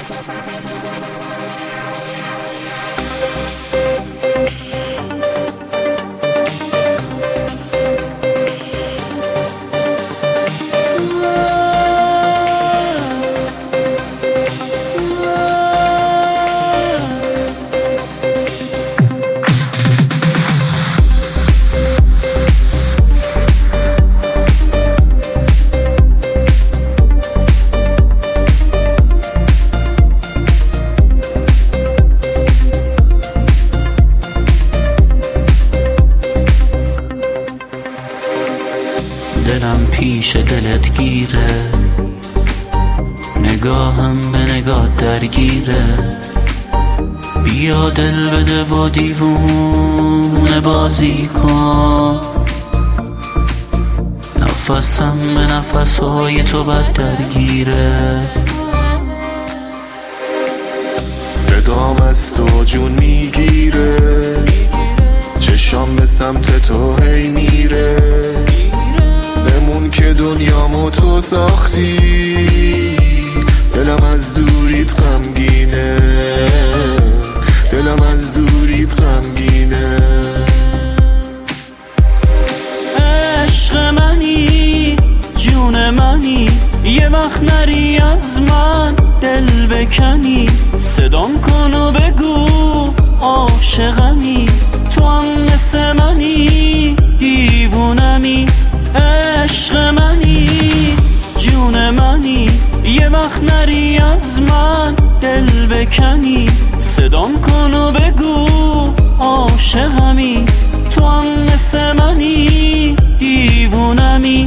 دلم پیش دلت گیره، نگاهم به نگاه درگیره. بیا دل بده و دیوونه بازی کن، نفسم به نفسهای تو بد درگیره. صدام از تو جون میگیره، چشام به سمت تو هی میره. بمون که دنیامو تو ساختی، دلم از دوریت غمگینه، دلم از دوریت غمگینه. عشق منی، جون منی، یه وقت نری از من دل بکنی. صدام کن و بگو عاشقمی، تو هم مثل منی دیوونمی. عشق منی، جون منی، یه وقت نری از من دل بکنی. صدام کن و بگو عاشقمی، تو هم مثل منی دیوونمی.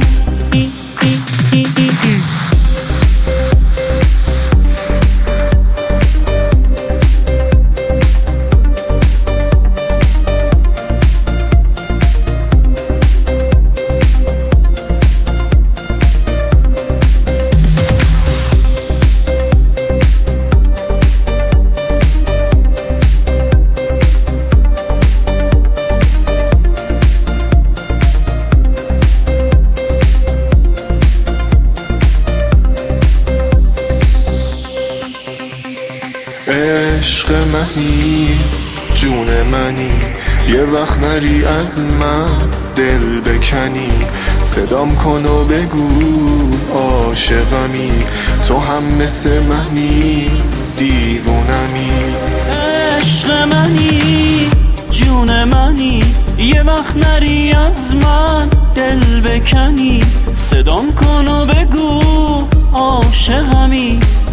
عشق منی، جون منی، یه وقت نری از من دل بکنی. صدام کن و بگو عاشقمی، تو هم مثل منی دیوونمی. عشق منی، جون منی، یه وقت نری از من دل بکنی. صدام کن و بگو عاشقمی،